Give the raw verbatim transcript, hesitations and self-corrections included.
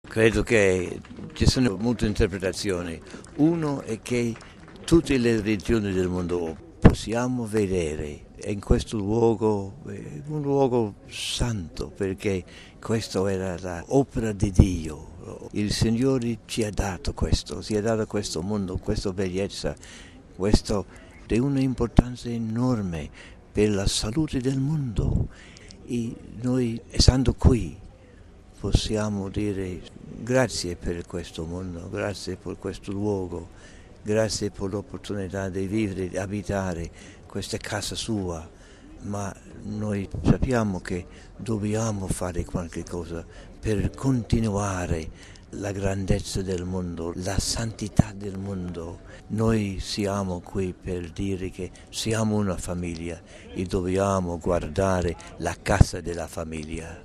Credo che ci sono molte interpretazioni. Uno è che tutte le religioni del mondo possiamo vedere in questo luogo, un luogo santo, perché questo era l'opera di Dio. Il Signore ci ha dato questo, ci ha dato questo mondo, questa bellezza, questo è un'importanza enorme per la salute del mondo. E noi, essendo qui, possiamo dire grazie per questo mondo, grazie per questo luogo, grazie per l'opportunità di vivere, di abitare questa casa sua, ma noi sappiamo che dobbiamo fare qualche cosa per continuare la grandezza del mondo, la santità del mondo. Noi siamo qui per dire che siamo una famiglia e dobbiamo guardare la casa della famiglia.